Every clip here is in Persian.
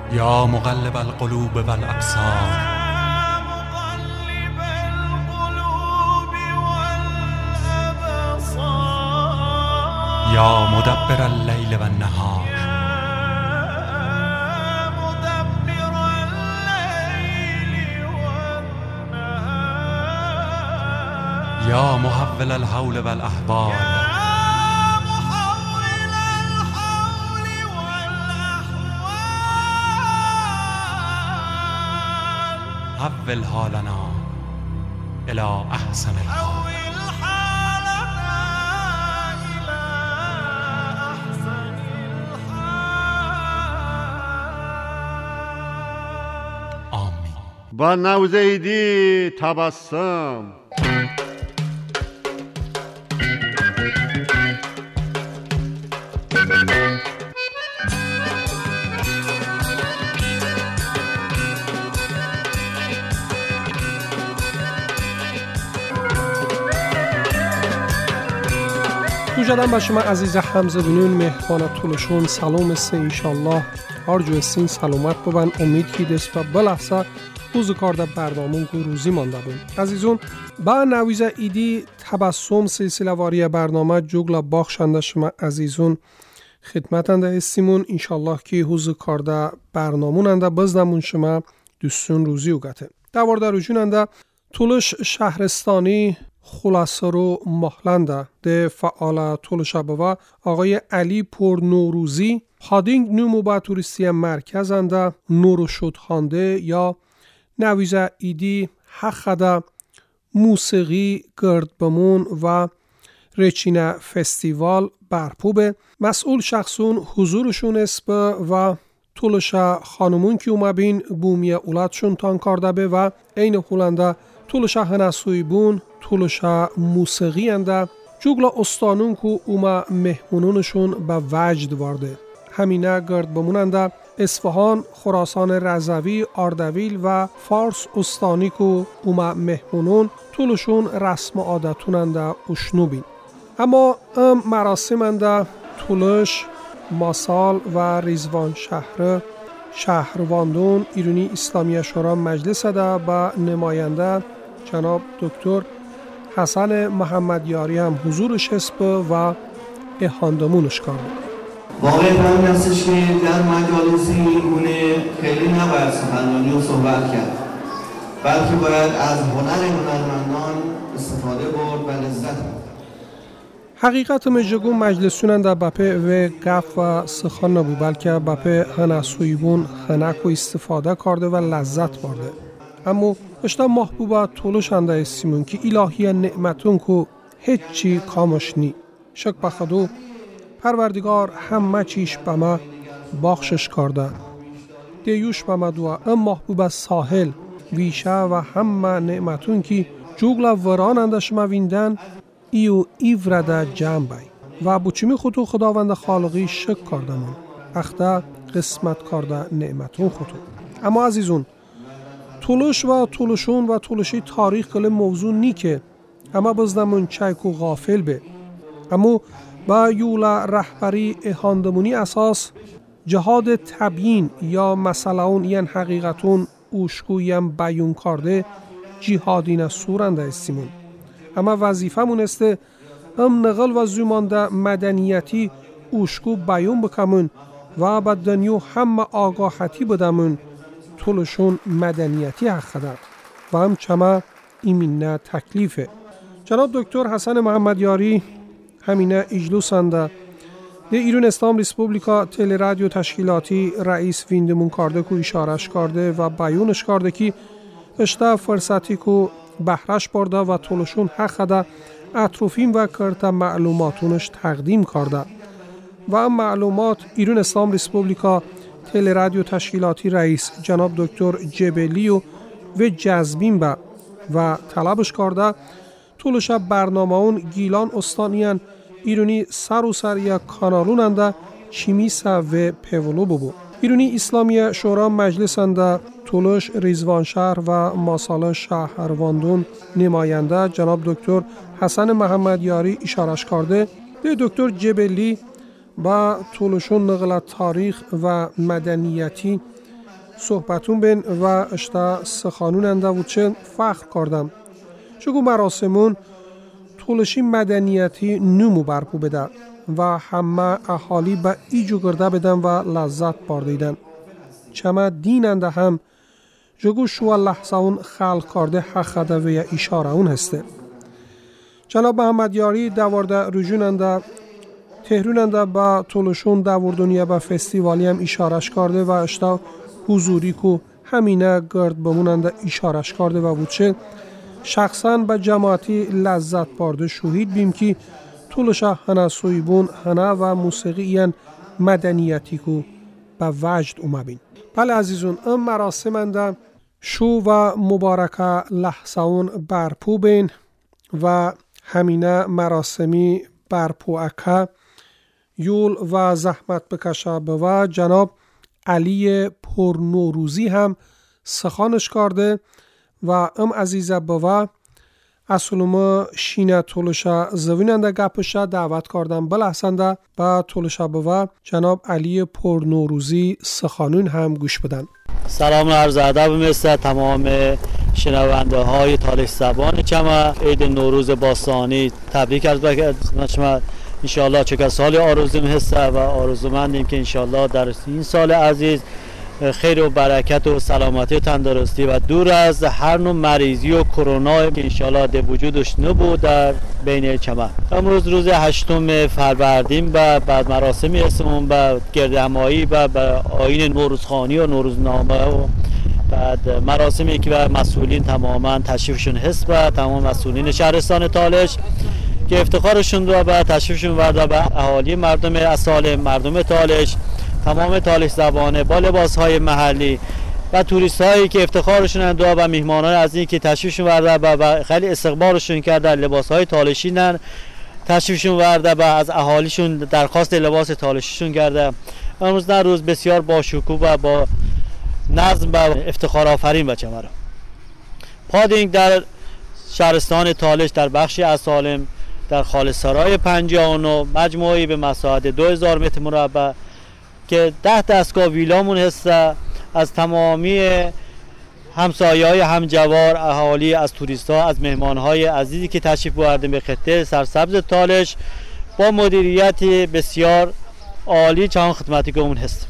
یا مقلب القلوب والابصار یا مدبر اللیل والنهار یا محول الحول والاحوال حول حالنا الى احسن الحال. آمین. با نوزیدی تبسم جدن به شما عزیز حمزه بینون مهربان طولشون سلام است انشالله هر جو سین سلامت ببن امید کی دست و بلحظه روز کار در برنامه کو روزی مانده بون عزیزون با نویزه ایدی تبسم سلسله واری برنامه جوگلا باخشنده شما عزیزون خدمتنده استیمون انشالله کی روز کار در برنامه ننده بزدمون شما دوستون روزی اوگته دوارده رو جوننده طولش شهرستانی خلاصه رو محلنده ده فعال طول شبه آقای علی پور نوروزی هادینگ نومو با توریستی مرکزنده نورو شد خانده یا نویزه ایدی حقده موسیقی گرد بمون و رچینه فستیوال برپوبه مسئول شخصون حضورشون اسبه و طولش خانمون که اومه بین بومی اولادشون تان کرده به و این خولنده طولش هنسوی بون طولش موسیقی انده جوگلا استانون که اوما مهمونونشون به وجد وارده همینه گرد بموننده اصفهان، خراسان رضوی، اردبیل و فارس استانی که اوما مهمونون طولشون رسم عادتون انده اشنو بین اما مراسم انده طولش ماسال و ریزوان شهرواندون ایرانی اسلامی شورا مجلس ده با نماینده جناب دکتر حسن محمدیاری هم حضورش هست و اهاندمونش کرده. واقعا همین هستش که در مجالسی گونه خیلی نباید سخنرانی و صحبت کرد بلکه باید از هنر هنرمندان استفاده برد و لذت برد. حقیقت مجگون مجلسونن در بپه و گف و سخن نبود بلکه بپه هنسویبون خنک و استفاده کرده و لذت برده اما اشتا محبوبه طولش انده استیمون که الهی نعمتون که هیچ چی کامش نی شک بخدو پروردگار همه چیش به ما بخشش کرده دیوش به ما دوا ام محبوبه ساحل ویشه و همه نعمتون که جوگلا وران اندش ما ویندن ایو ایورده جمع بای و بچمی خودو خداوند خالقی شک کردمون اخته قسمت کرده نعمتون خودو اما عزیزون طولش و طولشون و طولشی تاریخ کل موضوع نی که اما بزدمون چایک و غافل به اما با یولا رهبری اهاندمونی اساس جهاد تبیین یا مسئلهون یعن حقیقتون اوشکویم بیون کرده جهادین سورنده استیمون اما وظیفه مونسته نقل و زمانده مدنیتی اوشکو بیون بکمون و با دنیو همه آگاهتی بدمون طولشون مدنیتی حق دار و هم چما ایمینه تکلیفه. جناب دکتر حسن محمدیاری همینه اجلوسنده ده ایران اسلام ریسپوبلیکا تل رادیو تشکیلاتی رئیس ویندمون کرده که اشارش کرده و بیونش کرده که اشتا فرصتی که بهرش برده و طولشون حق ده اطروفین و کرتا معلوماتونش تقدیم کرده و هم معلومات ایران اسلام ریسپوبلیکا تل رادیو تشکیلاتی رئیس جناب دکتر جبلی و جذبین با و طلبش کرده طولش برنامه اون گیلان استانیان ایرانی سر و سر یک کانالون انده چیمیسا و پیولو ببو ایرانی اسلامی شورا مجلس انده طولش ریزوان شهر و ماسال شهرواندون نماینده جناب دکتر حسن محمدیاری اشارش کرده به دکتر جبلی با طولشون نقل تاریخ و مدنیتی صحبتون بین و اشتا سخانون و چه فخر کردم. چگو مراسمون طولشی مدنیتی نمو برپو بده و همه احالی به ایجو گرده بدن و لذت باردیدن. چما دیننده هم جگو شو لحظه اون خلق کرده حق و اشاره اون هسته. جناب محمد یاری دوارده رجوننده تهروننده با طولشون دوردونیه با فستیوالی هم اشارش کرده و اشتا حضوری که همینه گرد بموننده اشارش کرده و بودشه شخصاً به جماعتی لذت برده شهید بیم که طولشه هنه سویبون هنه و موسیقی مدنیتی که به وجد اومبین. بله عزیزون، ام مراسمنده شو و مبارکه لحظه اون برپو بین و همینه مراسمی برپو اکه یول و زحمت بکشه و جناب علی پرنوروزی هم سخانش کرده و ام عزیزه بوا اصولما شینه طولشه زویننده گپشه دعوت کردم بلحسنده با طولشه بوا جناب علی پرنوروزی سخانون هم گوش بدن. سلام عرض ادب مثل تمام شنونده های تالش زبان چما عید نوروز باستانی تبریک عرض بکنم شما. انشاءالله چکر سال آرزوم هسته و آرزومندیم که انشاءالله در این سال عزیز خیر و برکت و سلامتی و تندرستی و دور از هر نوع مریضی و کرونا که انشاءالله در وجودش نبود در بین چمن. امروز روز 8 فروردین و بعد مراسمی اسمون و گردهمایی و آیین نوروزخوانی و نوروزنامه و بعد مراسمی که مسئولین تماما تشریفشون هست و تمام مسئولین شهرستان تالش که افتخارشون رو و تشریفشون ورده به اهالی مردم اصال مردم تالش، تمام تالش زبانه با لباس‌های محلی و توریست هایی که افتخارشون اندوه و میهمانان از این که تشریفشون ورده و خیلی استقبالشون کرده لباس‌های تالشینن تشریفشون ورده و از اهالیشون درخواست لباس تالشیشون کرده. امروز نه روز بسیار با شکوه و با نظم و افتخار آفرین بچه مرا. پادینگ در شهرستان تالش در بخشی از سالم در خالصسرای 59 مجموعی به مساحت 2000 متر مربع که 10 دستگاه ویلامون هسته از تمامی همسایه‌های همجوار اهالی از توریست‌ها از مهمان‌های عزیزی که تشریف بردن به خطه سرسبز تالش با مدیریت بسیار عالی چند خدمتی که اون هست.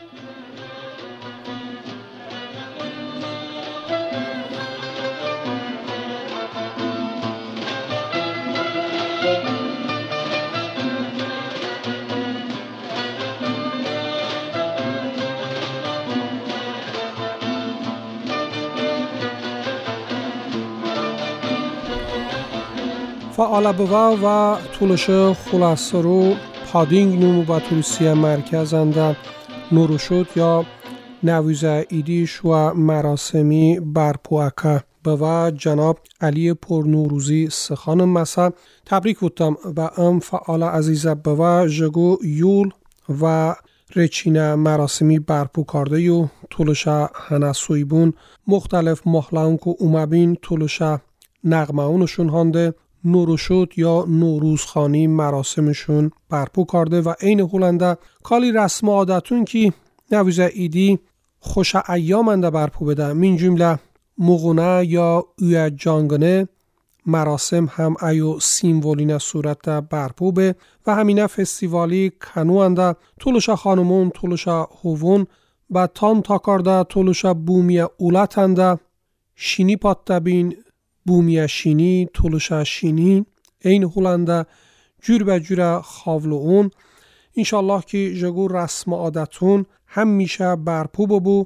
فعال بوا و طولش خلاصه رو پادینگ نمو با توریستی مرکزنده نورو شد یا نویزه ایدیش و مراسمی برپوکه بوا جناب علی پرنوروزی سخان مسا تبریک بودم و ام فعال عزیزه بوا جگو یول و رچینه مراسمی برپو کرده یو طولش هنسویبون مختلف محلان که اومبین طولش نغمه اونشون هانده نورو شد یا نوروزخانی مراسمشون برپو کرده و این هولنده کالی رسم عادتون که نویزه ایدی خوش ایامنده برپو بده من جمله مغونه یا اوی جانگنه مراسم هم ایو سیمولینه صورت برپو به و همینه فستیوالی کنوانده طولش خانمون طولش هوون و تان تاکارده طولش بومی اولتنده شینی پاتبین بومی شینی طولش شینی این هولنده جور به جور خاولو اون انشالله که جگو رسم عادتون هم میشه برپو ببو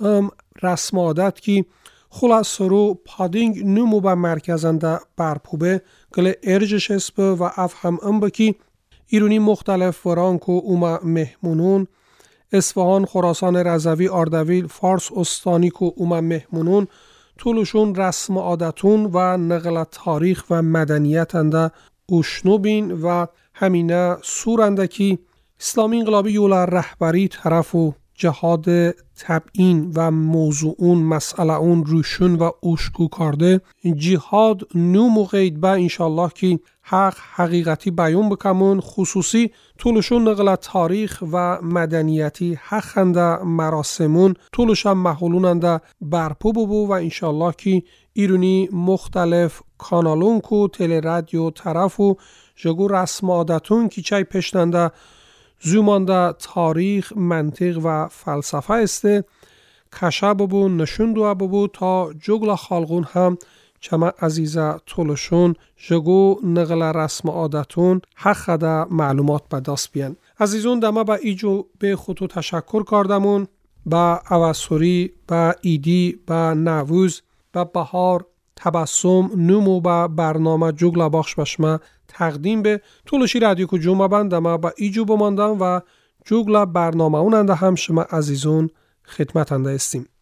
رسم عادت که خلاص رو پادینگ نمو به مرکزنده برپو به گله ارجش هست و اف هم بکی ایرونی مختلف وران که اوما مهمونون اصفهان، خراسان رضوی، اردبیل، فارس استانی که اوما مهمونون طولشون رسم عادتون و نقل تاریخ و مدنیت انده اشنو بین و همینه سورنده که اسلامی انقلابی یولا رهبری طرف و جهاد تبیین و موضوع اون مسئله اون روشون و اوشکو کرده جهاد نو موقعید با انشالله که حقیقتی بیان بکمون خصوصی طولشون نقل تاریخ و مدنیتی حقنده مراسمون طولش هم محولوننده برپو ببو و انشالله که ایرونی مختلف کانالون کو تل رادیو طرف و جگو رسم عادتون که چای پشتنده زومانده تاریخ، منطق و فلسفه استه کشه ببو نشون دو ببو تا جگل خالقون هم چما عزیزه طولشون جگو نقل رسم عادتون حق ده معلومات به دست بیان. عزیزون دمه با ایجو به خودتو تشکر کردمون با اواسوری، با ایدی، با نووز، با بهار، تبسم، نومو با برنامه جگل بخش بشمه تقدیم به طولشی رادیو کو جمعه بندمه با ایجو بماندم و جگل برنامه اوننده هم شما عزیزون خدمتنده استیم.